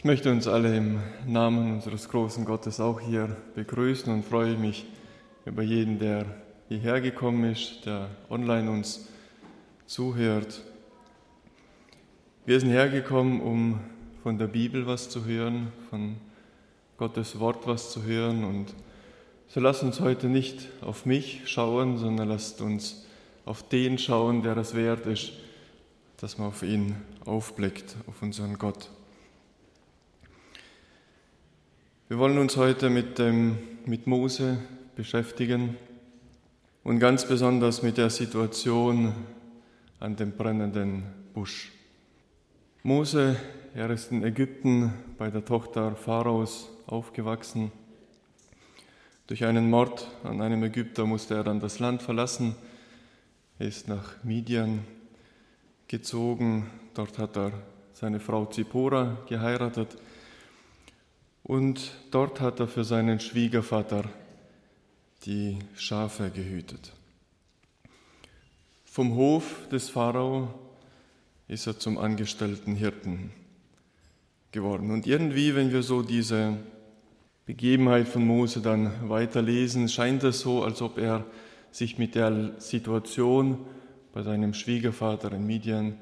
möchte uns alle im Namen unseres großen Gottes auch hier begrüßen und freue mich über jeden, der hierher gekommen ist, der online uns zuhört. Wir sind hergekommen, um von der Bibel was zu hören, von Gottes Wort was zu hören. Und so lasst uns heute nicht auf mich schauen, sondern lasst uns auf den schauen, der es wert ist, dass man auf ihn aufblickt, auf unseren Gott. Wir wollen uns heute mit Mose beschäftigen und ganz besonders mit der Situation an dem brennenden Busch. Mose, er ist in Ägypten bei der Tochter Pharaos aufgewachsen. Durch einen Mord an einem Ägypter musste er dann das Land verlassen. Er ist nach Midian gezogen. Dort hat er seine Frau Zipora geheiratet. Und dort hat er für seinen Schwiegervater die Schafe gehütet. Vom Hof des Pharao ist er zum angestellten Hirten geworden. Und irgendwie, wenn wir so diese Begebenheit von Mose dann weiterlesen, scheint es so, als ob er sich mit der Situation bei seinem Schwiegervater in Midian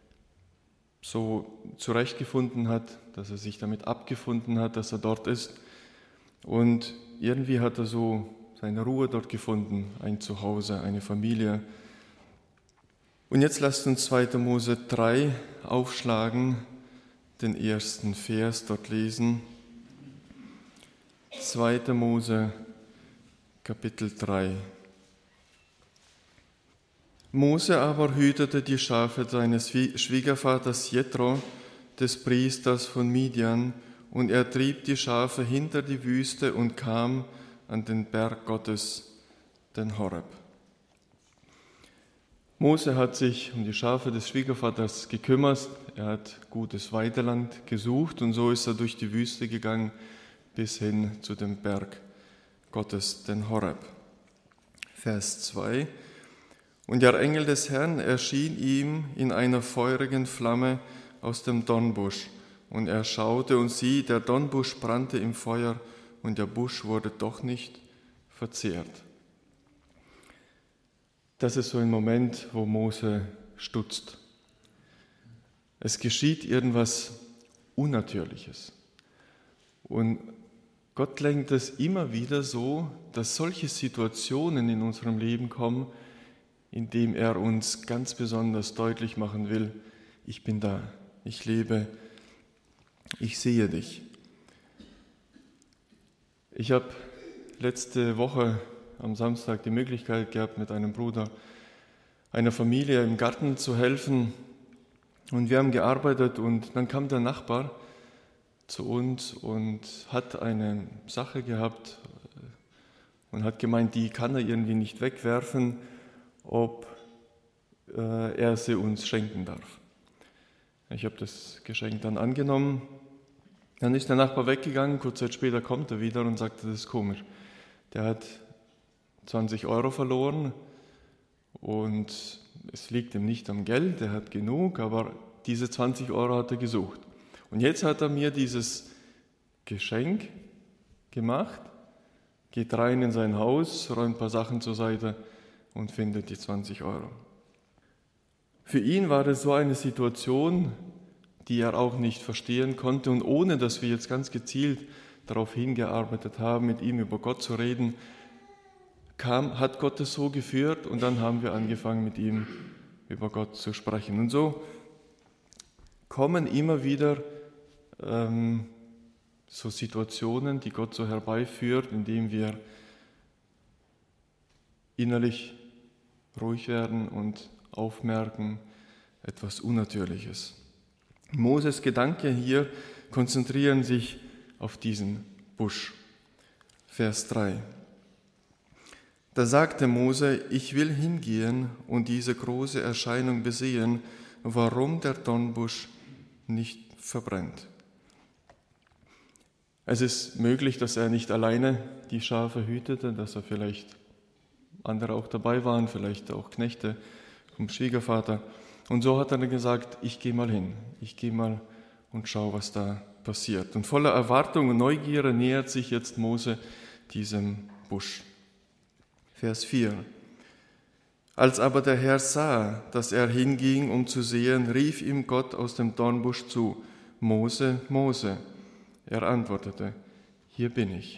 so zurechtgefunden hat, dass er sich damit abgefunden hat, dass er dort ist. Und irgendwie hat er so seine Ruhe dort gefunden, ein Zuhause, eine Familie. Und jetzt lasst uns 2. Mose 3 aufschlagen, den ersten Vers dort lesen. 2. Mose, Kapitel 3. Mose aber hütete die Schafe seines Schwiegervaters Jethro, des Priesters von Midian, und er trieb die Schafe hinter die Wüste und kam an den Berg Gottes, den Horeb. Mose hat sich um die Schafe des Schwiegervaters gekümmert, er hat gutes Weideland gesucht und so ist er durch die Wüste gegangen bis hin zu dem Berg Gottes, den Horeb. Vers 2. Und der Engel des Herrn erschien ihm in einer feurigen Flamme aus dem Dornbusch. Und er schaute und sieh, der Dornbusch brannte im Feuer und der Busch wurde doch nicht verzehrt. Das ist so ein Moment, wo Mose stutzt. Es geschieht irgendwas Unnatürliches. Und Gott lenkt es immer wieder so, dass solche Situationen in unserem Leben kommen, in dem er uns ganz besonders deutlich machen will, ich bin da, ich lebe, ich sehe dich. Ich habe letzte Woche am Samstag die Möglichkeit gehabt, mit einem Bruder einer Familie im Garten zu helfen und wir haben gearbeitet und dann kam der Nachbar zu uns und hat eine Sache gehabt und hat gemeint, die kann er irgendwie nicht wegwerfen, ob er sie uns schenken darf. Ich habe das Geschenk dann angenommen. Dann ist der Nachbar weggegangen, kurze Zeit später kommt er wieder und sagt, das ist komisch. Der hat 20 Euro verloren und es liegt ihm nicht am Geld, er hat genug, aber diese 20 Euro hat er gesucht. Und jetzt hat er mir dieses Geschenk gemacht, geht rein in sein Haus, räumt ein paar Sachen zur Seite und findet die 20 Euro. Für ihn war es so eine Situation, die er auch nicht verstehen konnte. Und ohne, dass wir jetzt ganz gezielt darauf hingearbeitet haben, mit ihm über Gott zu reden, hat Gott es so geführt und dann haben wir angefangen, mit ihm über Gott zu sprechen. Und so kommen immer wieder so Situationen, die Gott so herbeiführt, indem wir innerlich ruhig werden und aufmerken, etwas Unnatürliches. Moses Gedanken hier konzentrieren sich auf diesen Busch. Vers 3. Da sagte Mose, ich will hingehen und diese große Erscheinung besehen, warum der Dornbusch nicht verbrennt. Es ist möglich, dass er nicht alleine die Schafe hütete, dass er vielleicht andere auch dabei waren, vielleicht auch Knechte vom Schwiegervater. Und so hat er dann gesagt, ich gehe mal hin, ich gehe mal und schau, was da passiert. Und voller Erwartung und Neugierde nähert sich jetzt Mose diesem Busch. Vers 4. Als aber der Herr sah, dass er hinging, um zu sehen, rief ihm Gott aus dem Dornbusch zu: Mose, Mose. Er antwortete: Hier bin ich.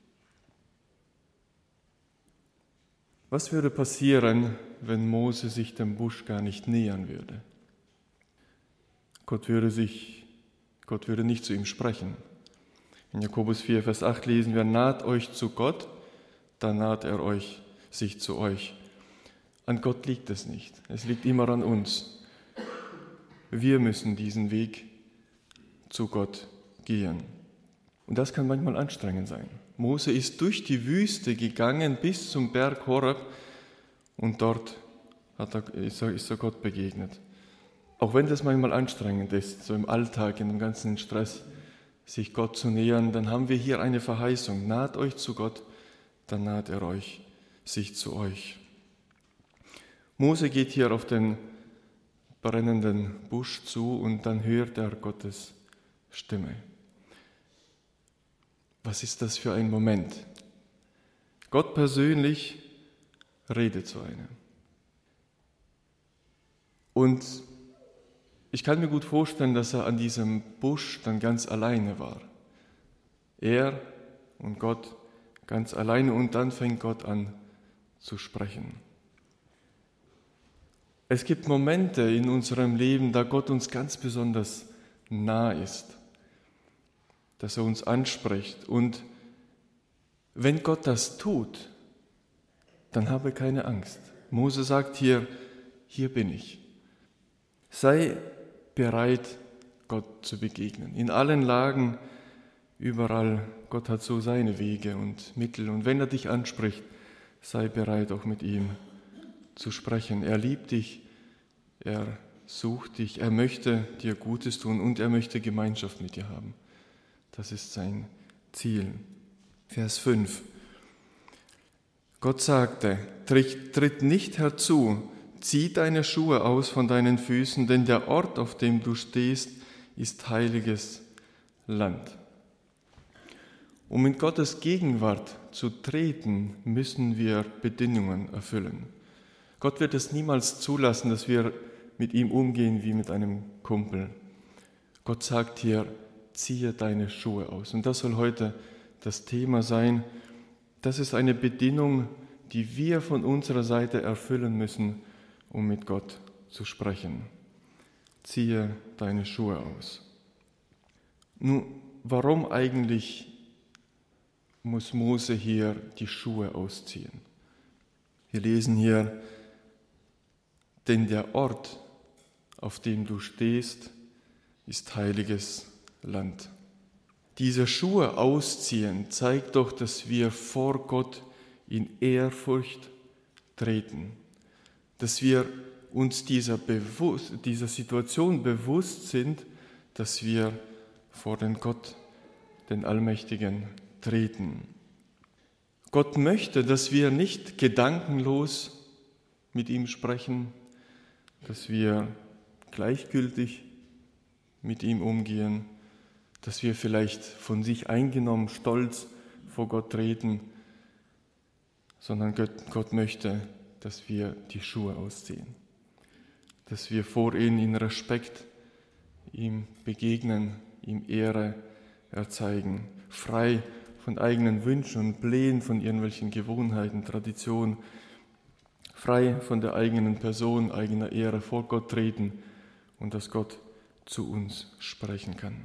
Was würde passieren, wenn Mose sich dem Busch gar nicht nähern würde? Gott würde nicht zu ihm sprechen. In Jakobus 4, Vers 8 lesen wir: Naht euch zu Gott, dann naht er sich zu euch. An Gott liegt es nicht. Es liegt immer an uns. Wir müssen diesen Weg zu Gott gehen. Und das kann manchmal anstrengend sein. Mose ist durch die Wüste gegangen bis zum Berg Horeb und dort ist er Gott begegnet. Auch wenn das manchmal anstrengend ist, so im Alltag, in dem ganzen Stress, sich Gott zu nähern, dann haben wir hier eine Verheißung: Naht euch zu Gott, dann naht er sich zu euch. Mose geht hier auf den brennenden Busch zu und dann hört er Gottes Stimme. Was ist das für ein Moment? Gott persönlich redet zu einem. Und ich kann mir gut vorstellen, dass er an diesem Busch dann ganz alleine war. Er und Gott ganz alleine, und dann fängt Gott an zu sprechen. Es gibt Momente in unserem Leben, da Gott uns ganz besonders nah ist, dass er uns anspricht. Und wenn Gott das tut, dann habe keine Angst. Mose sagt hier bin ich. Sei bereit, Gott zu begegnen. In allen Lagen, überall. Gott hat so seine Wege und Mittel. Und wenn er dich anspricht, sei bereit, auch mit ihm zu sprechen. Er liebt dich, er sucht dich, er möchte dir Gutes tun und er möchte Gemeinschaft mit dir haben. Das ist sein Ziel. Vers 5. Gott sagte: Tritt nicht herzu, zieh deine Schuhe aus von deinen Füßen, denn der Ort, auf dem du stehst, ist heiliges Land. Um in Gottes Gegenwart zu treten, müssen wir Bedingungen erfüllen. Gott wird es niemals zulassen, dass wir mit ihm umgehen wie mit einem Kumpel. Gott sagt hier: Ziehe deine Schuhe aus. Und das soll heute das Thema sein. Das ist eine Bedingung, die wir von unserer Seite erfüllen müssen, um mit Gott zu sprechen. Ziehe deine Schuhe aus. Nun, warum eigentlich muss Mose hier die Schuhe ausziehen? Wir lesen hier: Denn der Ort, auf dem du stehst, ist heiliges Land. Diese Schuhe ausziehen zeigt doch, dass wir vor Gott in Ehrfurcht treten, dass wir uns dieser Situation bewusst sind, dass wir vor den Gott, den Allmächtigen, treten. Gott möchte, dass wir nicht gedankenlos mit ihm sprechen, dass wir gleichgültig mit ihm umgehen, dass wir vielleicht von sich eingenommen, stolz vor Gott treten, sondern Gott möchte, dass wir die Schuhe ausziehen, dass wir vor ihm in Respekt ihm begegnen, ihm Ehre erzeigen, frei von eigenen Wünschen und Plänen, von irgendwelchen Gewohnheiten, Traditionen, frei von der eigenen Person, eigener Ehre vor Gott treten und dass Gott zu uns sprechen kann.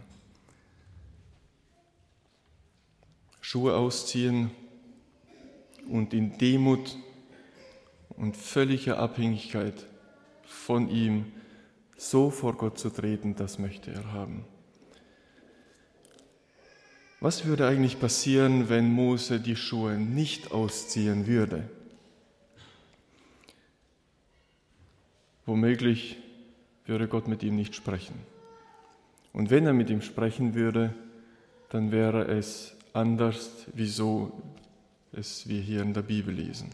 Schuhe ausziehen und in Demut und völliger Abhängigkeit von ihm so vor Gott zu treten, das möchte er haben. Was würde eigentlich passieren, wenn Mose die Schuhe nicht ausziehen würde? Womöglich würde Gott mit ihm nicht sprechen. Und wenn er mit ihm sprechen würde, dann wäre es anders, wieso es wir hier in der Bibel lesen.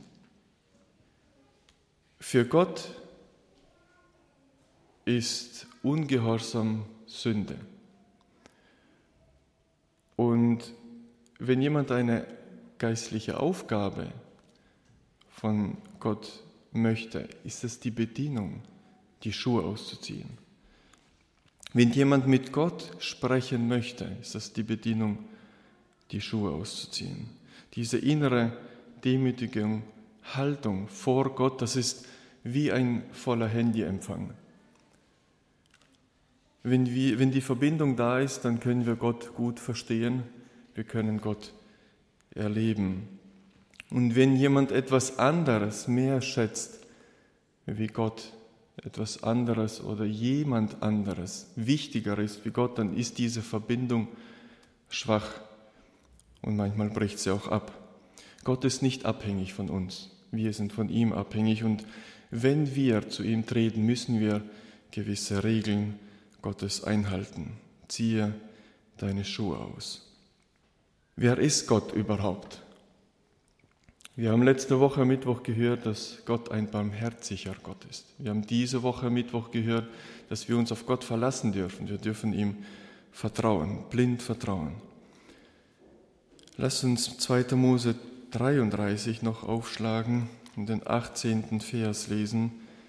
Für Gott ist Ungehorsam Sünde. wenn jemand eine geistliche Aufgabe von Gott möchte, ist es die Bedienung, die Schuhe auszuziehen. Wenn jemand mit Gott sprechen möchte, ist es die Bedienung, die Schuhe auszuziehen. Diese innere Demütigung, Haltung vor Gott, das ist wie ein voller Handyempfang. Wenn die Verbindung da ist, dann können wir Gott gut verstehen, wir können Gott erleben. Und wenn jemand etwas anderes mehr schätzt, wie Gott, etwas anderes oder jemand anderes wichtiger ist wie Gott, dann ist diese Verbindung schwach und manchmal bricht sie auch ab. Gott ist nicht abhängig von uns, wir sind von ihm abhängig und wenn wir zu ihm treten, müssen wir gewisse Regeln Gottes einhalten. Ziehe deine Schuhe aus. Wer ist Gott überhaupt? Wir haben letzte Woche Mittwoch gehört, dass Gott ein barmherziger Gott ist. Wir haben diese Woche Mittwoch gehört, dass wir uns auf Gott verlassen dürfen. Wir dürfen ihm vertrauen, blind vertrauen. Lass uns 2. Mose 33 noch aufschlagen und den 18. Vers lesen.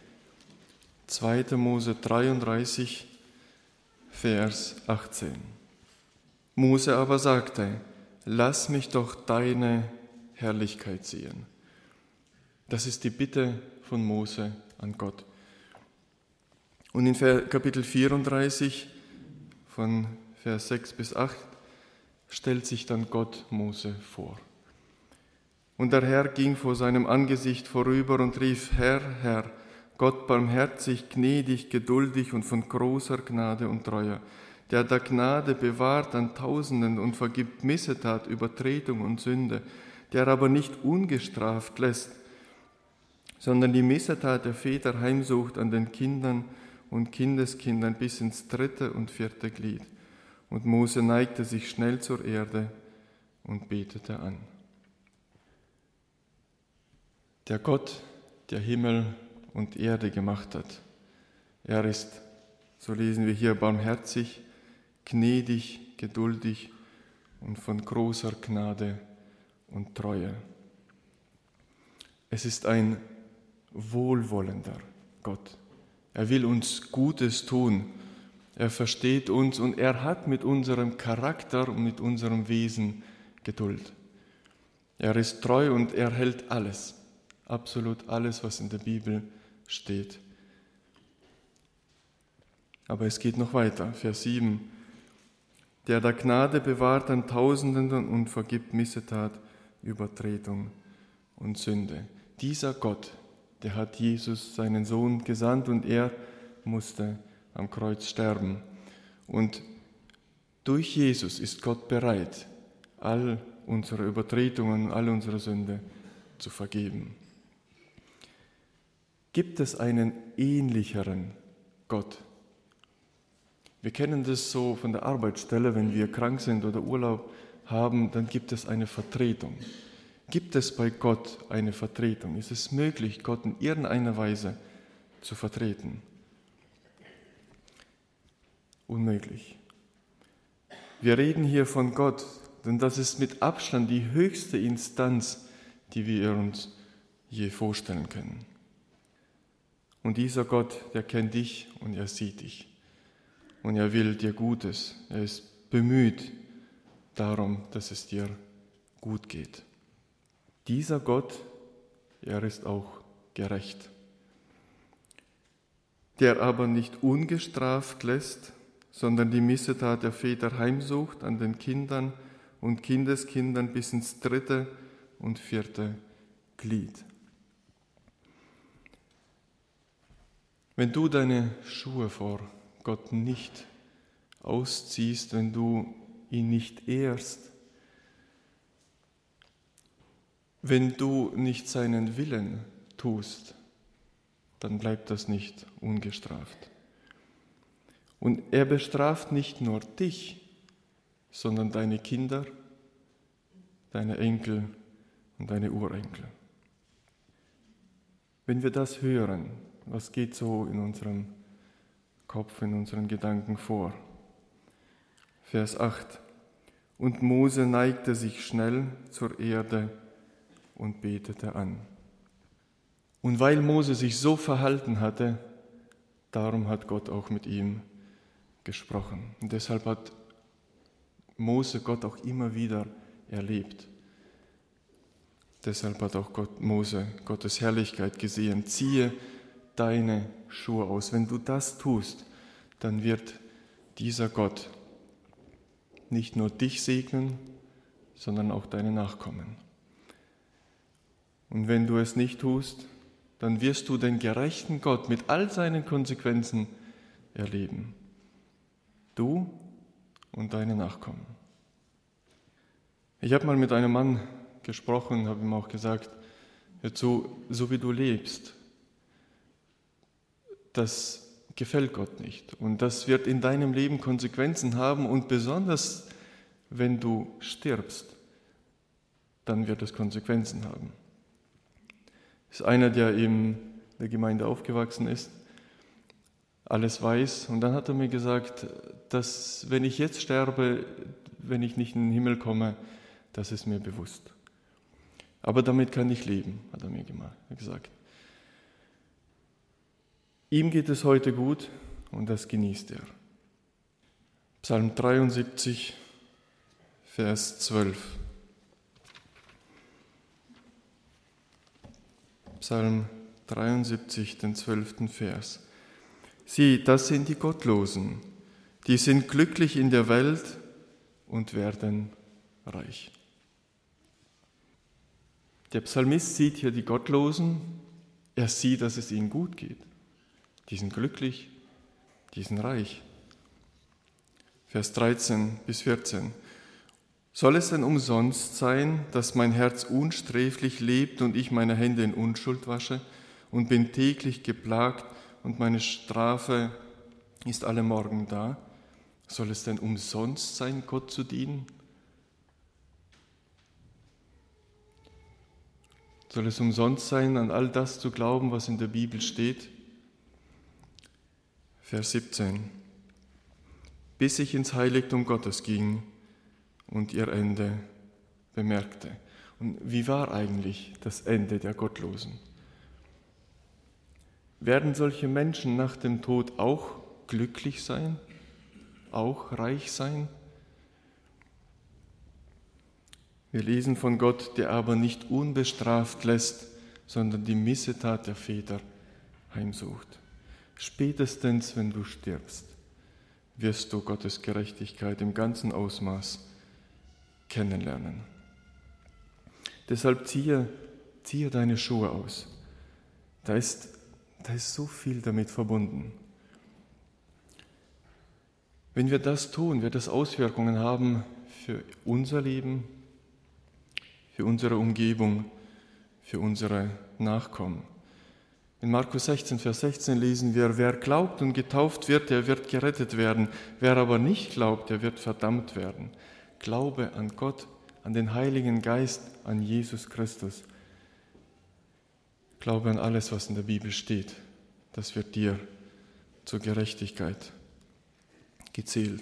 2. Mose 33, Vers 18. Mose aber sagte, lass mich doch deine Herrlichkeit sehen. Das ist die Bitte von Mose an Gott. Und in Kapitel 34 von Vers 6 bis 8 stellt sich dann Gott Mose vor. Und der Herr ging vor seinem Angesicht vorüber und rief, Herr, Herr, Gott barmherzig, gnädig, geduldig und von großer Gnade und Treue, der Gnade bewahrt an Tausenden und vergibt Missetat, Übertretung und Sünde, der aber nicht ungestraft lässt, sondern die Missetat der Väter heimsucht an den Kindern und Kindeskindern bis ins 3. und 4. Glied. Und Mose neigte sich schnell zur Erde und betete an. Der Gott, der Himmel und Erde gemacht hat, er ist, so lesen wir hier, barmherzig, gnädig, geduldig und von großer Gnade und Treue. Es ist ein wohlwollender Gott. Er will uns Gutes tun. Er versteht uns und er hat mit unserem Charakter und mit unserem Wesen Geduld. Er ist treu und er hält alles, absolut alles, was in der Bibel steht. Aber es geht noch weiter, Vers 7. Der Gnade bewahrt an Tausenden und vergibt Missetat, Übertretung und Sünde. Dieser Gott, der hat Jesus, seinen Sohn, gesandt und er musste am Kreuz sterben. Und durch Jesus ist Gott bereit, all unsere Übertretungen, all unsere Sünde zu vergeben. Gibt es einen ähnlicheren Gott? Wir kennen das so von der Arbeitsstelle, wenn wir krank sind oder Urlaub haben, dann gibt es eine Vertretung. Gibt es bei Gott eine Vertretung? Ist es möglich, Gott in irgendeiner Weise zu vertreten? Unmöglich. Wir reden hier von Gott, denn das ist mit Abstand die höchste Instanz, die wir uns je vorstellen können. Und dieser Gott, der kennt dich und er sieht dich. Und er will dir Gutes. Er ist bemüht darum, dass es dir gut geht. Dieser Gott, er ist auch gerecht, der aber nicht ungestraft lässt, sondern die Missetat der Väter heimsucht an den Kindern und Kindeskindern bis ins 3. und 4. Glied. Wenn du deine Schuhe vor Gott nicht ausziehst, wenn du ihn nicht ehrst, wenn du nicht seinen Willen tust, dann bleibt das nicht ungestraft. Und er bestraft nicht nur dich, sondern deine Kinder, deine Enkel und deine Urenkel. Wenn wir das hören, was geht so in unserem Kopf, in unseren Gedanken vor? Vers 8. Und Mose neigte sich schnell zur Erde und betete an. Und weil Mose sich so verhalten hatte, darum hat Gott auch mit ihm gesprochen. Und deshalb hat Mose Gott auch immer wieder erlebt. Deshalb hat auch Mose Gottes Herrlichkeit gesehen. Ziehe deine Schuhe aus. Wenn du das tust, dann wird dieser Gott nicht nur dich segnen, sondern auch deine Nachkommen. Und wenn du es nicht tust, dann wirst du den gerechten Gott mit all seinen Konsequenzen erleben. Du und deine Nachkommen. Ich habe mal mit einem Mann gesprochen, habe ihm auch gesagt, hör zu, so wie du lebst, das gefällt Gott nicht. Und das wird in deinem Leben Konsequenzen haben und besonders, wenn du stirbst, dann wird es Konsequenzen haben. Das ist einer, der in der Gemeinde aufgewachsen ist, alles weiß. Und dann hat er mir gesagt, dass wenn ich jetzt sterbe, wenn ich nicht in den Himmel komme, das ist mir bewusst. Aber damit kann ich leben, hat er mir gesagt. Ihm geht es heute gut und das genießt er. Psalm 73, Vers 12. Psalm 73, den 12. Vers. Sieh, das sind die Gottlosen, die sind glücklich in der Welt und werden reich. Der Psalmist sieht hier die Gottlosen, er sieht, dass es ihnen gut geht. Die sind glücklich, die sind reich. Vers 13 bis 14. Soll es denn umsonst sein, dass mein Herz unsträflich lebt und ich meine Hände in Unschuld wasche und bin täglich geplagt und meine Strafe ist alle Morgen da? Soll es denn umsonst sein, Gott zu dienen? Soll es umsonst sein, an all das zu glauben, was in der Bibel steht? Vers 17. Bis ich ins Heiligtum Gottes ging und ihr Ende bemerkte. Und wie war eigentlich das Ende der Gottlosen? Werden solche Menschen nach dem Tod auch glücklich sein, auch reich sein? Wir lesen von Gott, der aber nicht unbestraft lässt, sondern die Missetat der Väter heimsucht. Spätestens, wenn du stirbst, wirst du Gottes Gerechtigkeit im ganzen Ausmaß kennenlernen. Deshalb ziehe deine Schuhe aus. Da ist so viel damit verbunden. Wenn wir das tun, wird das Auswirkungen haben für unser Leben, für unsere Umgebung, für unsere Nachkommen. In Markus 16, Vers 16 lesen wir, wer glaubt und getauft wird, der wird gerettet werden. Wer aber nicht glaubt, der wird verdammt werden. Glaube an Gott, an den Heiligen Geist, an Jesus Christus. Glaube an alles, was in der Bibel steht. Das wird dir zur Gerechtigkeit gezählt.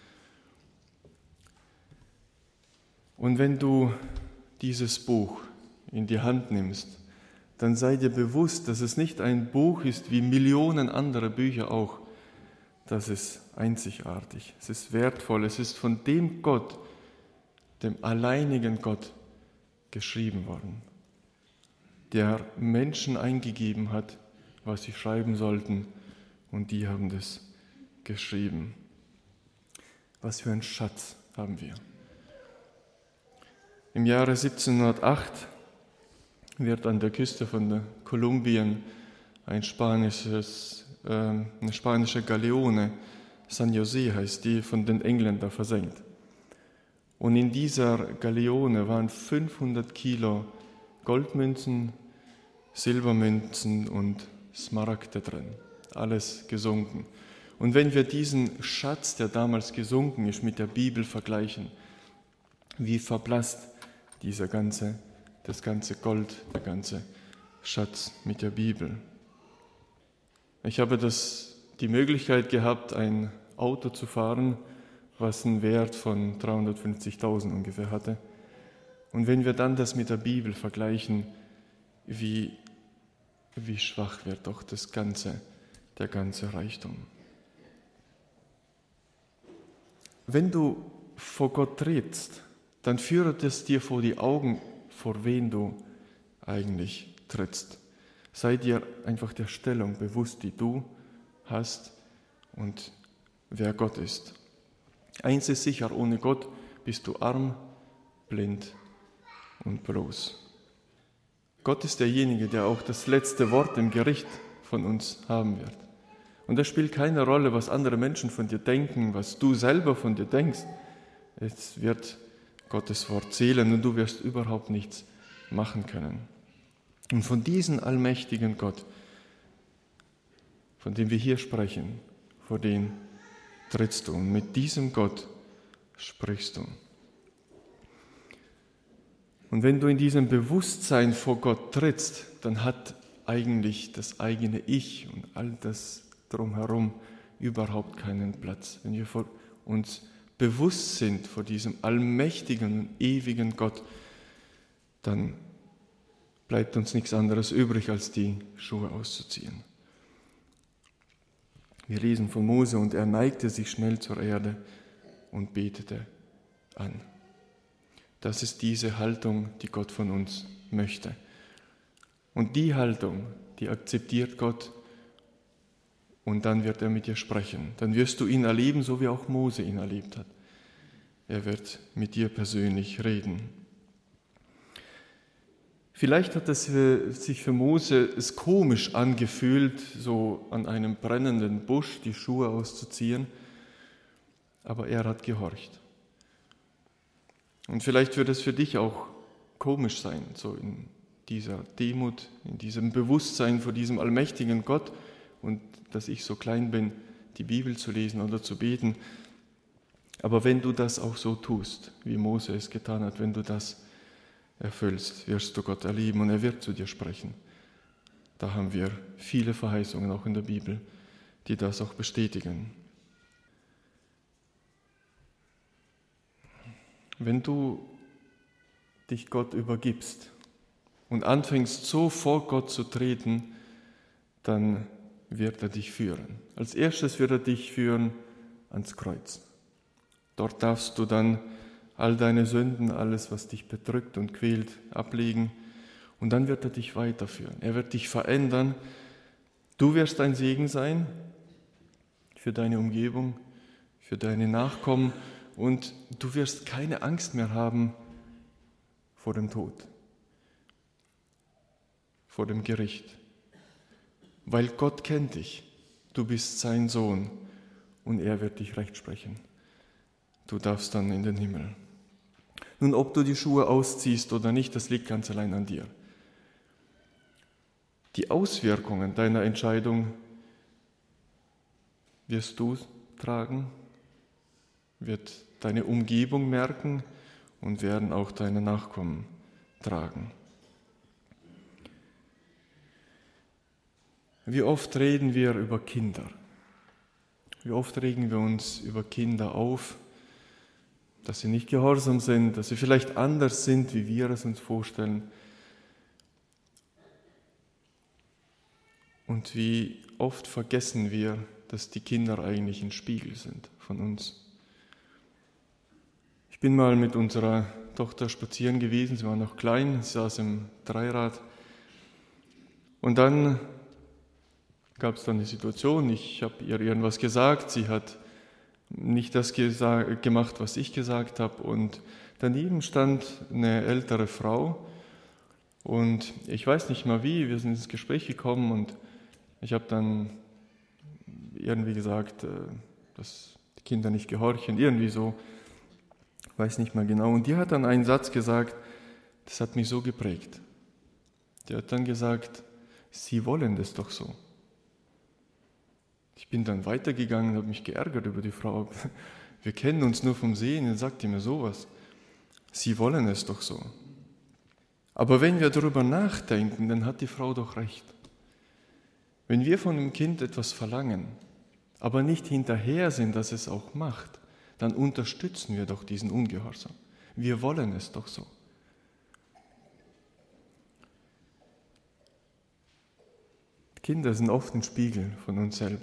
Und wenn du dieses Buch in die Hand nimmst, dann sei dir bewusst, dass es nicht ein Buch ist wie Millionen andere Bücher auch. Das ist einzigartig, es ist wertvoll, es ist von dem Gott, dem alleinigen Gott, geschrieben worden, der Menschen eingegeben hat, was sie schreiben sollten, und die haben das geschrieben. Was für ein Schatz haben wir. Im Jahre 1708 wird an der Küste von Kolumbien eine spanische Galeone, San José heißt die, von den Engländern versenkt. Und in dieser Galeone waren 500 Kilo Goldmünzen, Silbermünzen und Smaragde drin, alles gesunken. Und wenn wir diesen Schatz, der damals gesunken ist, mit der Bibel vergleichen, wie verblasst das ganze Gold, der ganze Schatz mit der Bibel. Ich habe die Möglichkeit gehabt, ein Auto zu fahren, was einen Wert von 350.000 ungefähr hatte. Und wenn wir dann das mit der Bibel vergleichen, wie schwach wird doch der ganze Reichtum. Wenn du vor Gott trittst, dann führt es dir vor die Augen, vor wen du eigentlich trittst. Sei dir einfach der Stellung bewusst, die du hast und wer Gott ist. Eins ist sicher, ohne Gott bist du arm, blind und bloß. Gott ist derjenige, der auch das letzte Wort im Gericht von uns haben wird. Und es spielt keine Rolle, was andere Menschen von dir denken, was du selber von dir denkst. Es wird Gottes Wort zählen und du wirst überhaupt nichts machen können. Und von diesem allmächtigen Gott, von dem wir hier sprechen, vor den trittst du und mit diesem Gott sprichst du. Und wenn du in diesem Bewusstsein vor Gott trittst, dann hat eigentlich das eigene Ich und all das drumherum überhaupt keinen Platz. Wenn wir vor uns bewusst sind vor diesem allmächtigen und ewigen Gott, dann bleibt uns nichts anderes übrig, als die Schuhe auszuziehen. Wir lesen von Mose, und er neigte sich schnell zur Erde und betete an. Das ist diese Haltung, die Gott von uns möchte. Und die Haltung, die akzeptiert Gott, und dann wird er mit dir sprechen. Dann wirst du ihn erleben, so wie auch Mose ihn erlebt hat. Er wird mit dir persönlich reden. Vielleicht hat es sich für Mose komisch angefühlt, so an einem brennenden Busch die Schuhe auszuziehen, aber er hat gehorcht. Und vielleicht wird es für dich auch komisch sein, so in dieser Demut, in diesem Bewusstsein vor diesem allmächtigen Gott und dass ich so klein bin, die Bibel zu lesen oder zu beten. Aber wenn du das auch so tust, wie Mose es getan hat, wenn du das erfüllst, wirst du Gott erleben und er wird zu dir sprechen. Da haben wir viele Verheißungen auch in der Bibel, die das auch bestätigen. Wenn du dich Gott übergibst und anfängst, so vor Gott zu treten, dann wird er dich führen. Als erstes wird er dich führen ans Kreuz. Dort darfst du dann all deine Sünden, alles, was dich bedrückt und quält, ablegen. Und dann wird er dich weiterführen. Er wird dich verändern. Du wirst ein Segen sein für deine Umgebung, für deine Nachkommen. Und du wirst keine Angst mehr haben vor dem Tod, vor dem Gericht. Weil Gott kennt dich. Du bist sein Sohn und er wird dich recht sprechen. Du darfst dann in den Himmel. Nun, ob du die Schuhe ausziehst oder nicht, das liegt ganz allein an dir. Die Auswirkungen deiner Entscheidung wirst du tragen, wird deine Umgebung merken und werden auch deine Nachkommen tragen. Wie oft reden wir über Kinder? Wie oft regen wir uns über Kinder auf, dass sie nicht gehorsam sind, dass sie vielleicht anders sind, wie wir es uns vorstellen. Und wie oft vergessen wir, dass die Kinder eigentlich ein Spiegel sind von uns. Ich bin mal mit unserer Tochter spazieren gewesen, sie war noch klein, sie saß im Dreirad. Und dann gab es dann eine Situation, ich habe ihr irgendwas gesagt, sie hat nicht das gemacht, was ich gesagt habe. Und daneben stand eine ältere Frau und ich weiß nicht mal wie, wir sind ins Gespräch gekommen und ich habe dann irgendwie gesagt, dass die Kinder nicht gehorchen, irgendwie so, weiß nicht mal genau. Und die hat dann einen Satz gesagt, das hat mich so geprägt. Die hat dann gesagt, Sie wollen das doch so. Ich bin dann weitergegangen und habe mich geärgert über die Frau. Wir kennen uns nur vom Sehen, dann sagt die mir sowas. Sie wollen es doch so. Aber wenn wir darüber nachdenken, dann hat die Frau doch recht. Wenn wir von einem Kind etwas verlangen, aber nicht hinterher sind, dass es auch macht, dann unterstützen wir doch diesen Ungehorsam. Wir wollen es doch so. Kinder sind oft ein Spiegel von uns selber.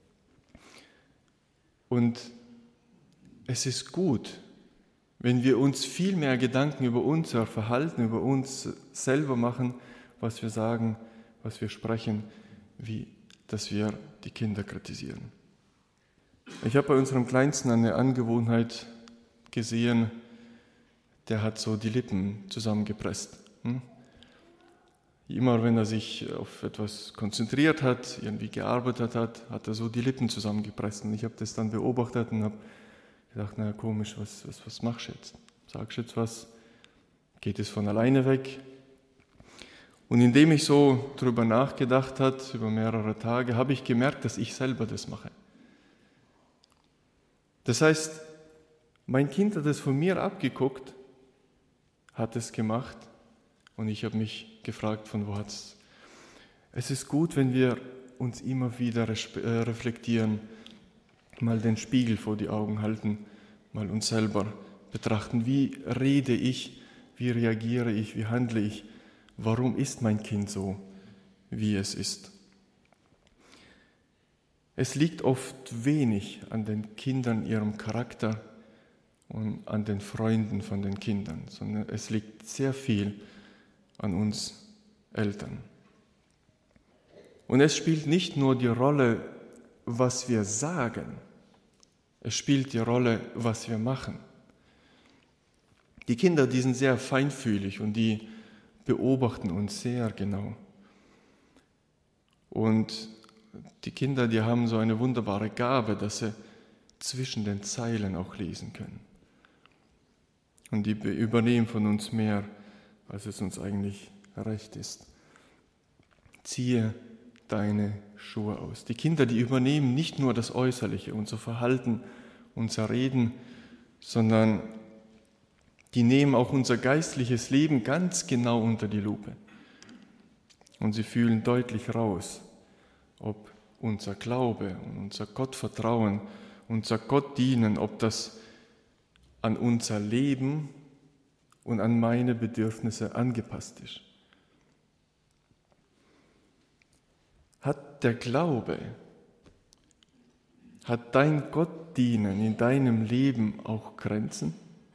Und es ist gut, wenn wir uns viel mehr Gedanken über unser Verhalten, über uns selber machen, was wir sagen, was wir sprechen, wie dass wir die Kinder kritisieren. Ich habe bei unserem Kleinsten eine Angewohnheit gesehen, der hat so die Lippen zusammengepresst. Immer wenn er sich auf etwas konzentriert hat, irgendwie gearbeitet hat, hat er so die Lippen zusammengepresst. Und ich habe das dann beobachtet und habe gedacht, na komisch, was machst du jetzt? Sagst du jetzt was? Geht es von alleine weg? Und indem ich so darüber nachgedacht habe, über mehrere Tage, habe ich gemerkt, dass ich selber das mache. Das heißt, mein Kind hat es von mir abgeguckt, hat es gemacht und ich habe mich gefragt, von wo hat es. Es ist gut, wenn wir uns immer wieder reflektieren, mal den Spiegel vor die Augen halten, mal uns selber betrachten. Wie rede ich, wie reagiere ich, wie handle ich? Warum ist mein Kind so, wie es ist? Es liegt oft wenig an den Kindern, ihrem Charakter und an den Freunden von den Kindern, sondern es liegt sehr viel an uns Eltern. Und es spielt nicht nur die Rolle, was wir sagen, es spielt die Rolle, was wir machen. Die Kinder, die sind sehr feinfühlig und die beobachten uns sehr genau. Und die Kinder, die haben so eine wunderbare Gabe, dass sie zwischen den Zeilen auch lesen können. Und die übernehmen von uns mehr, als es uns eigentlich recht ist. Ziehe deine Schuhe aus. Die Kinder, die übernehmen nicht nur das Äußerliche, unser Verhalten, unser Reden, sondern die nehmen auch unser geistliches Leben ganz genau unter die Lupe. Und sie fühlen deutlich raus, ob unser Glaube und unser Gottvertrauen, unser Gottdienen, ob das an unser Leben und an meine Bedürfnisse angepasst ist. Hat der Glaube, hat dein Gottdienen in deinem Leben auch Grenzen?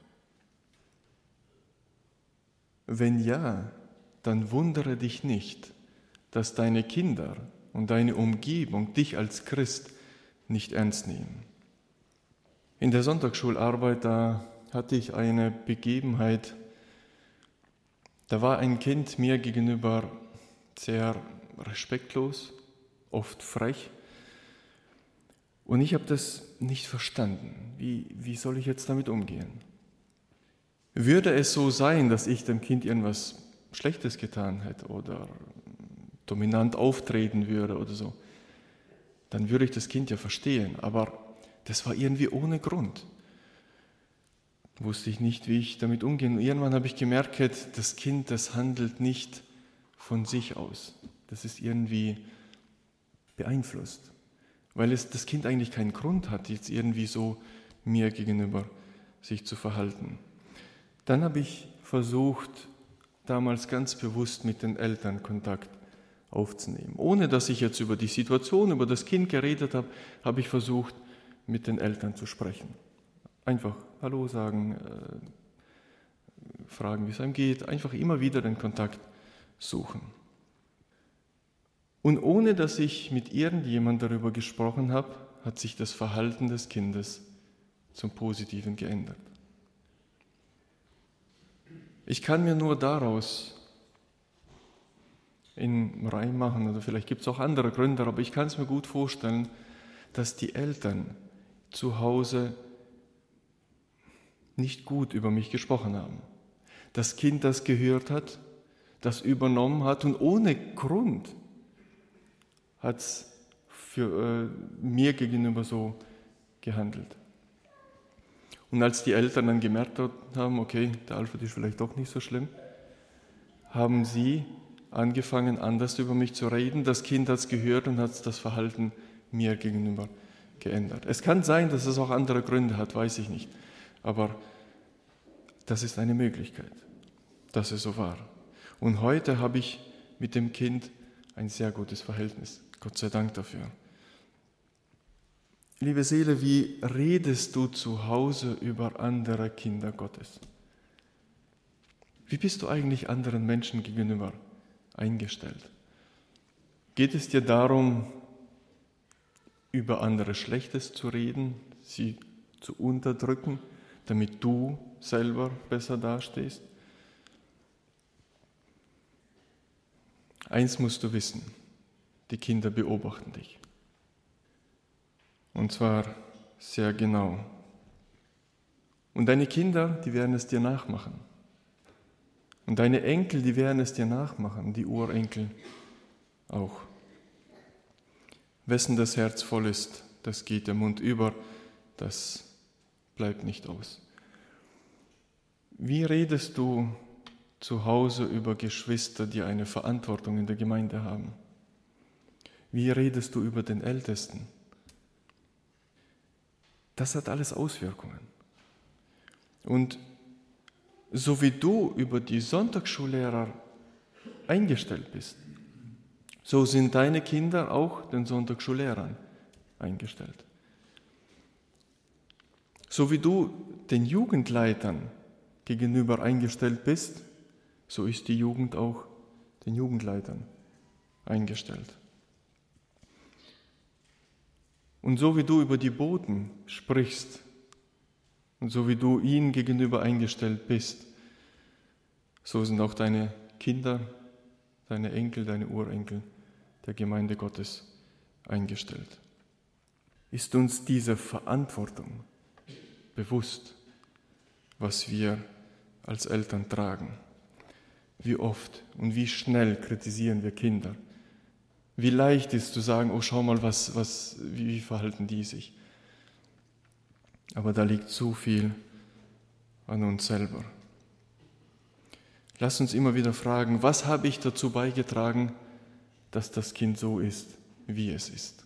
Wenn ja, dann wundere dich nicht, dass deine Kinder und deine Umgebung dich als Christ nicht ernst nehmen. In der Sonntagsschularbeit, da hatte ich eine Begebenheit, da war ein Kind mir gegenüber sehr respektlos, oft frech. Und ich habe das nicht verstanden. Wie soll ich jetzt damit umgehen? Würde es so sein, dass ich dem Kind irgendwas Schlechtes getan hätte oder dominant auftreten würde oder so, dann würde ich das Kind ja verstehen. Aber das war irgendwie ohne Grund. Wusste ich nicht, wie ich damit umgehen. Und irgendwann habe ich gemerkt, das Kind, das handelt nicht von sich aus. Das ist irgendwie beeinflusst, weil das Kind eigentlich keinen Grund hat, jetzt irgendwie so mir gegenüber sich zu verhalten. Dann habe ich versucht, damals ganz bewusst mit den Eltern Kontakt aufzunehmen. Ohne dass ich jetzt über die Situation, über das Kind geredet habe, habe ich versucht, mit den Eltern zu sprechen. Einfach Hallo sagen, fragen, wie es einem geht, einfach immer wieder den Kontakt suchen. Und ohne dass ich mit irgendjemand darüber gesprochen habe, hat sich das Verhalten des Kindes zum Positiven geändert. Ich kann mir nur daraus einen Reim machen, oder vielleicht gibt es auch andere Gründe, aber ich kann es mir gut vorstellen, dass die Eltern zu Hause nicht gut über mich gesprochen haben. Das Kind das gehört hat, das übernommen hat und ohne Grund hat es für mir gegenüber so gehandelt. Und als die Eltern dann gemerkt haben, okay, der Alfred ist vielleicht doch nicht so schlimm, haben sie angefangen, anders über mich zu reden. Das Kind hat es gehört und hat das Verhalten mir gegenüber geändert. Es kann sein, dass es auch andere Gründe hat, weiß ich nicht. Aber das ist eine Möglichkeit, dass es so war. Und heute habe ich mit dem Kind ein sehr gutes Verhältnis. Gott sei Dank dafür. Liebe Seele, wie redest du zu Hause über andere Kinder Gottes? Wie bist du eigentlich anderen Menschen gegenüber eingestellt? Geht es dir darum, über andere Schlechtes zu reden, sie zu unterdrücken, damit du selber besser dastehst? Eins musst du wissen, die Kinder beobachten dich. Und zwar sehr genau. Und deine Kinder, die werden es dir nachmachen. Und deine Enkel, die werden es dir nachmachen, die Urenkel auch. Wessen das Herz voll ist, das geht der Mund über, das bleibt nicht aus. Wie redest du zu Hause über Geschwister, die eine Verantwortung in der Gemeinde haben? Wie redest du über den Ältesten? Das hat alles Auswirkungen. Und so wie du über die Sonntagsschullehrer eingestellt bist, so sind deine Kinder auch den Sonntagsschullehrern eingestellt. So wie du den Jugendleitern gegenüber eingestellt bist, so ist die Jugend auch den Jugendleitern eingestellt. Und so wie du über die Boten sprichst und so wie du ihnen gegenüber eingestellt bist, so sind auch deine Kinder, deine Enkel, deine Urenkel der Gemeinde Gottes eingestellt. Ist uns diese Verantwortung bewusst, was wir als Eltern tragen? Wie oft und wie schnell kritisieren wir Kinder? Wie leicht ist zu sagen, oh schau mal, wie verhalten die sich? Aber da liegt so viel an uns selber. Lass uns immer wieder fragen, was habe ich dazu beigetragen, dass das Kind so ist, wie es ist?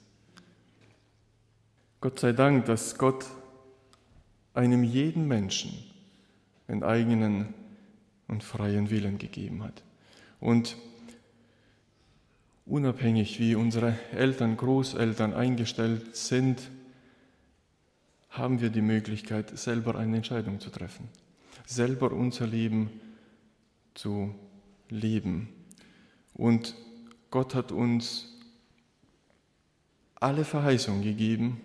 Gott sei Dank, dass Gott einem jeden Menschen einen eigenen und freien Willen gegeben hat. Und unabhängig, wie unsere Eltern, Großeltern eingestellt sind, haben wir die Möglichkeit, selber eine Entscheidung zu treffen, selber unser Leben zu leben. Und Gott hat uns alle Verheißungen gegeben,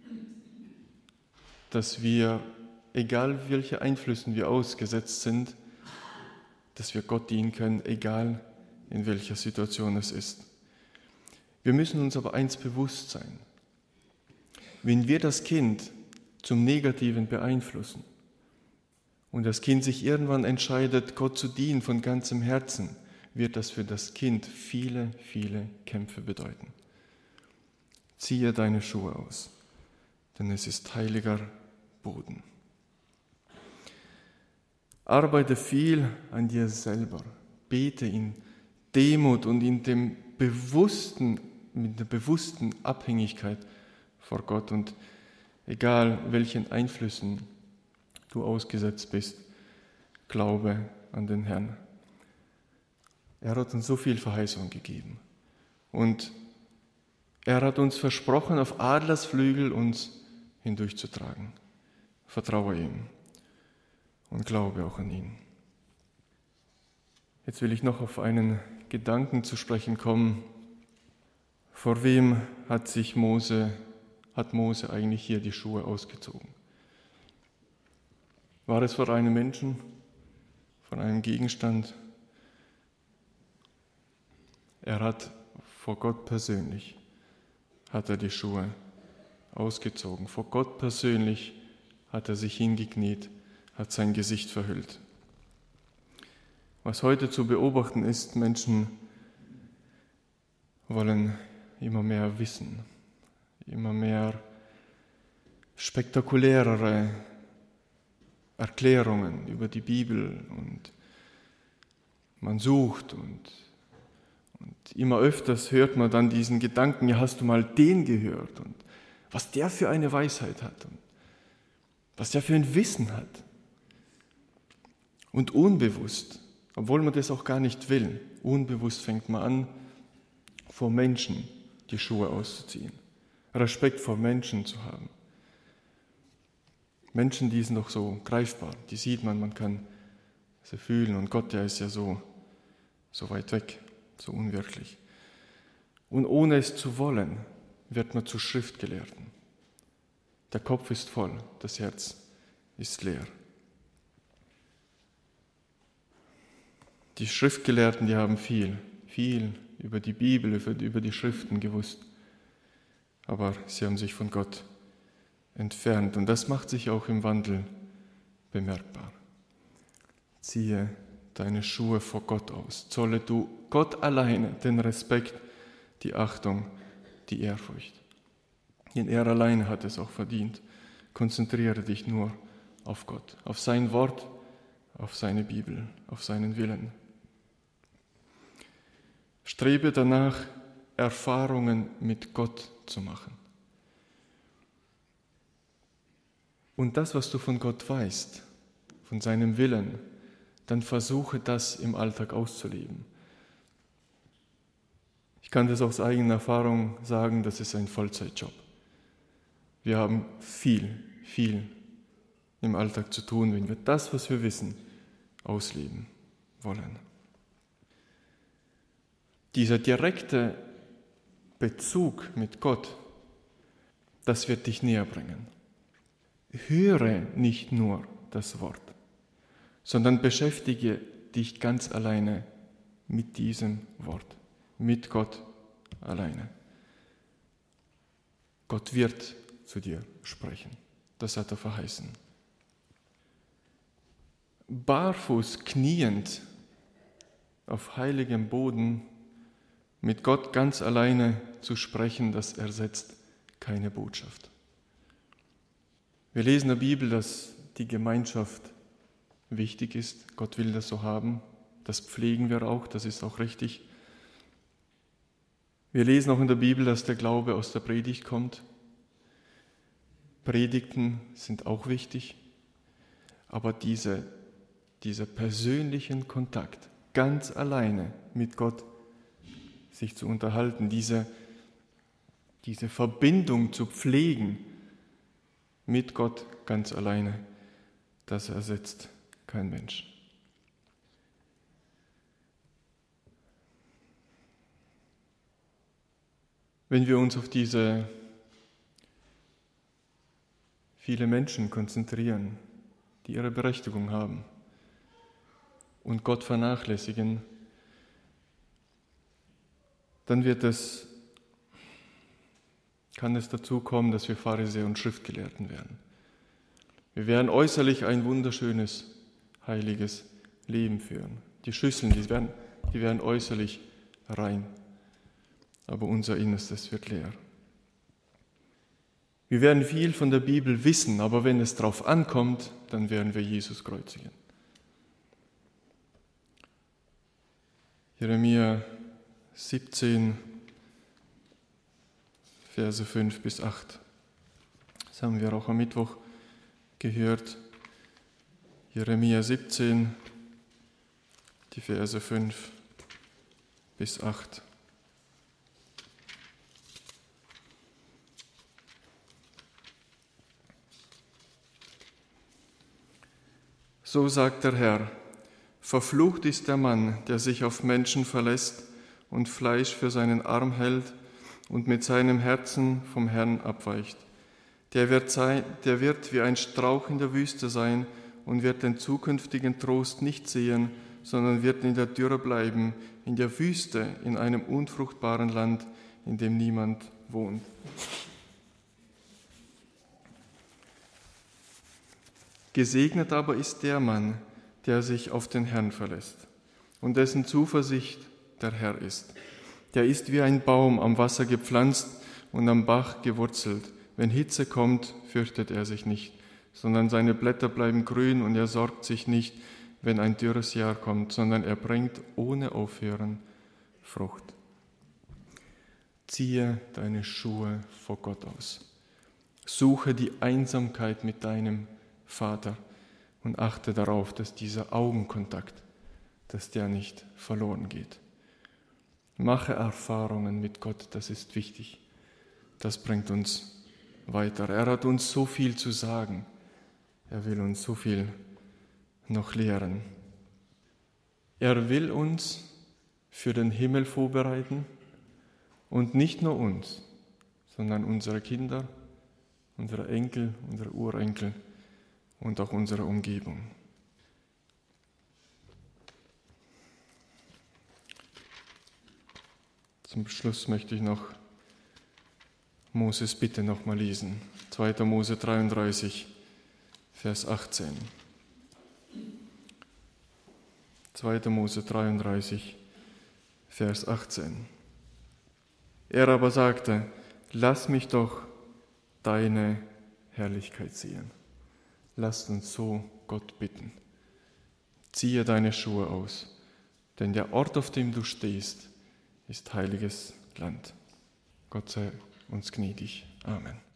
dass wir, egal welche Einflüssen wir ausgesetzt sind, dass wir Gott dienen können, egal in welcher Situation es ist. Wir müssen uns aber eins bewusst sein. Wenn wir das Kind zum Negativen beeinflussen und das Kind sich irgendwann entscheidet, Gott zu dienen von ganzem Herzen, wird das für das Kind viele, viele Kämpfe bedeuten. Ziehe deine Schuhe aus, denn es ist heiliger Boden. Arbeite viel an dir selber. Bete in Demut und mit der bewussten Abhängigkeit vor Gott. Und egal welchen Einflüssen du ausgesetzt bist, glaube an den Herrn. Er hat uns so viel Verheißung gegeben. Und er hat uns versprochen, auf Adlersflügel uns hindurchzutragen. Vertraue ihm und glaube auch an ihn. Jetzt will ich noch auf einen Gedanken zu sprechen kommen. Vor wem hat Mose eigentlich hier die Schuhe ausgezogen? War es vor einem Menschen, vor einem Gegenstand? Er hat vor Gott persönlich die Schuhe ausgezogen. Vor Gott persönlich hat er sich hingekniet, hat sein Gesicht verhüllt. Was heute zu beobachten ist, Menschen wollen immer mehr wissen, immer mehr spektakulärere Erklärungen über die Bibel und man sucht und immer öfters hört man dann diesen Gedanken, ja, hast du mal den gehört und was der für eine Weisheit hat und was der für ein Wissen hat. Und unbewusst, obwohl man das auch gar nicht will, unbewusst fängt man an, vor Menschen die Schuhe auszuziehen, Respekt vor Menschen zu haben. Menschen, die sind doch so greifbar, die sieht man kann sie fühlen und Gott, der ist ja so weit weg, so unwirklich. Und ohne es zu wollen, wird man zu Schriftgelehrten. Der Kopf ist voll, das Herz ist leer. Die Schriftgelehrten, die haben viel über die Bibel, über die Schriften gewusst. Aber sie haben sich von Gott entfernt. Und das macht sich auch im Wandel bemerkbar. Ziehe deine Schuhe vor Gott aus. Zolle du Gott alleine den Respekt, die Achtung, die Ehrfurcht. Denn er alleine hat es auch verdient. Konzentriere dich nur auf Gott, auf sein Wort, auf seine Bibel, auf seinen Willen. Strebe danach, Erfahrungen mit Gott zu machen. Und das, was du von Gott weißt, von seinem Willen, dann versuche das im Alltag auszuleben. Ich kann das aus eigener Erfahrung sagen, das ist ein Vollzeitjob. Wir haben viel im Alltag zu tun, wenn wir das, was wir wissen, ausleben wollen. Dieser direkte Bezug mit Gott, das wird dich näher bringen. Höre nicht nur das Wort, sondern beschäftige dich ganz alleine mit diesem Wort, mit Gott alleine. Gott wird zu dir sprechen, das hat er verheißen. Barfuß kniend auf heiligem Boden mit Gott ganz alleine zu sprechen, das ersetzt keine Botschaft. Wir lesen in der Bibel, dass die Gemeinschaft wichtig ist. Gott will das so haben. Das pflegen wir auch, das ist auch richtig. Wir lesen auch in der Bibel, dass der Glaube aus der Predigt kommt. Predigten sind auch wichtig, aber dieser persönlichen Kontakt, ganz alleine mit Gott sich zu unterhalten, diese Verbindung zu pflegen mit Gott ganz alleine, das ersetzt kein Mensch. Wenn wir uns auf diese viele Menschen konzentrieren, die ihre Berechtigung haben und Gott vernachlässigen, dann kann es dazu kommen, dass wir Pharisäer und Schriftgelehrten werden. Wir werden äußerlich ein wunderschönes, heiliges Leben führen. Die Schüsseln, die werden äußerlich rein, aber unser Innerstes wird leer. Wir werden viel von der Bibel wissen, aber wenn es darauf ankommt, dann werden wir Jesus kreuzigen. Jeremia 17, Verse 5 bis 8. Das haben wir auch am Mittwoch gehört. Jeremia 17, die Verse 5 bis 8. So sagt der Herr: Verflucht ist der Mann, der sich auf Menschen verlässt und Fleisch für seinen Arm hält und mit seinem Herzen vom Herrn abweicht. Der wird wie ein Strauch in der Wüste sein und wird den zukünftigen Trost nicht sehen, sondern wird in der Dürre bleiben, in der Wüste, in einem unfruchtbaren Land, in dem niemand wohnt. Gesegnet aber ist der Mann, der sich auf den Herrn verlässt und dessen Zuversicht der Herr ist. Der ist wie ein Baum am Wasser gepflanzt und am Bach gewurzelt. Wenn Hitze kommt, fürchtet er sich nicht, sondern seine Blätter bleiben grün und er sorgt sich nicht, wenn ein dürres Jahr kommt, sondern er bringt ohne Aufhören Frucht. Ziehe deine Schuhe vor Gott aus. Suche die Einsamkeit mit deinem Vater und achte darauf, dass dieser Augenkontakt, dass der nicht verloren geht. Mache Erfahrungen mit Gott, das ist wichtig. Das bringt uns weiter. Er hat uns so viel zu sagen. Er will uns so viel noch lehren. Er will uns für den Himmel vorbereiten und nicht nur uns, sondern unsere Kinder, unsere Enkel, unsere Urenkel und auch unsere Umgebung. Zum Schluss möchte ich noch Moses Bitte nochmal lesen. 2. Mose 33, Vers 18. 2. Mose 33, Vers 18. Er aber sagte, lass mich doch deine Herrlichkeit sehen. Lasst uns so Gott bitten. Ziehe deine Schuhe aus, denn der Ort, auf dem du stehst, ist heiliges Land. Gott sei uns gnädig. Amen.